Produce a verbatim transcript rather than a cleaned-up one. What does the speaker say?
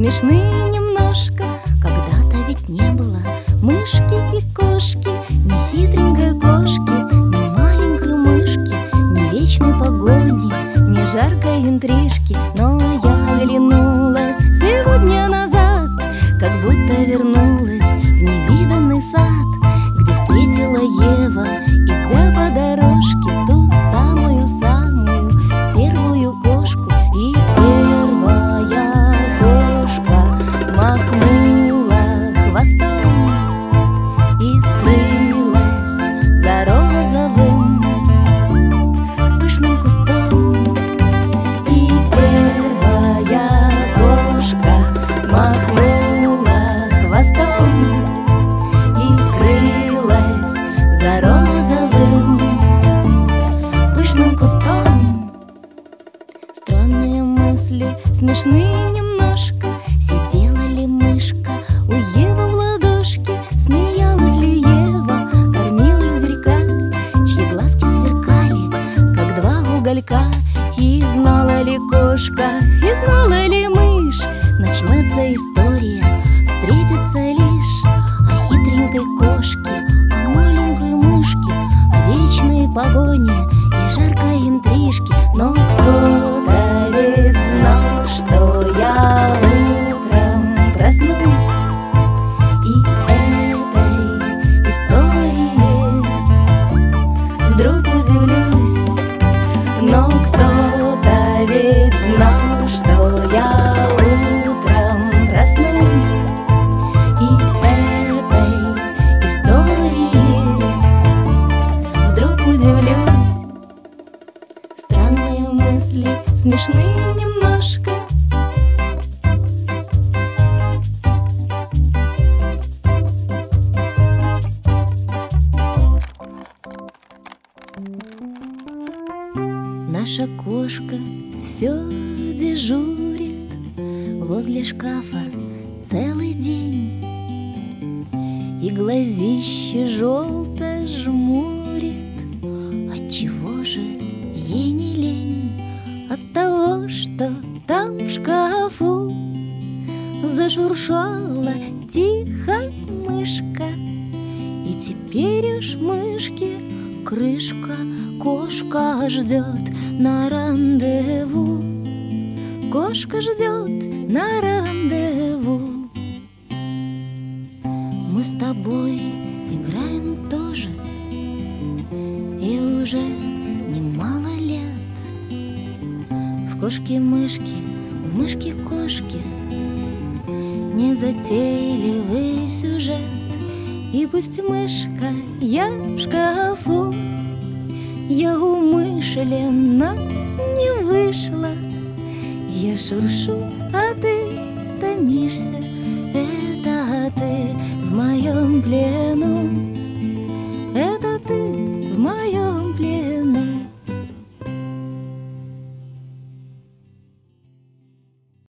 смешные немножко. Когда-то ведь не было мышки и кошки, ни хитренькой кошки, ни маленькой мышки, ни вечной погони, ни жаркой интрижки. Но я оглянулась сегодня назад, как будто вернулась в невиданный сад, где встретила Ева, идя по дорожке, ту самую-самую первую кошку. И первая кошка махнула хвостом и скрылась за розовым пышным кустом. И первая кошка махнула хвостом и скрылась за розовым пышным кустом. Странные мысли, смешные немножко. Сидела ли мышка у Евы в ладошке? Смеялась ли Ева, кормила ли зверька, чьи глазки сверкали, как два уголька? И знала ли кошка, и знала ли мышь, начнется история, встретится лишь о хитренькой кошке, о маленькой мышке, о вечной погоне и жаркой интрижке. Но кто-то ведь знал, что я утром проснусь и этой истории вдруг удивлюсь. Но кто-то ведь знал, что я утром проснусь и этой истории вдруг удивлюсь. Странные мысли, смешные немножко. Наша кошка все дежурит возле шкафа целый день, и глазище желто жмурит. Отчего же ей не лень? От того, что там в шкафу зашуршала тихо мышка. И теперь уж мышки крышка, кошка ждет на рандеву. Кошка ждет на рандеву. Мы с тобой играем тоже, и уже немало лет. В кошки-мышки, в мышки-кошки, незатейливый сюжет. И пусть мышка я в шкафу, я умышленно не вышла. Я шуршу, а ты томишься. Это ты в моем пледе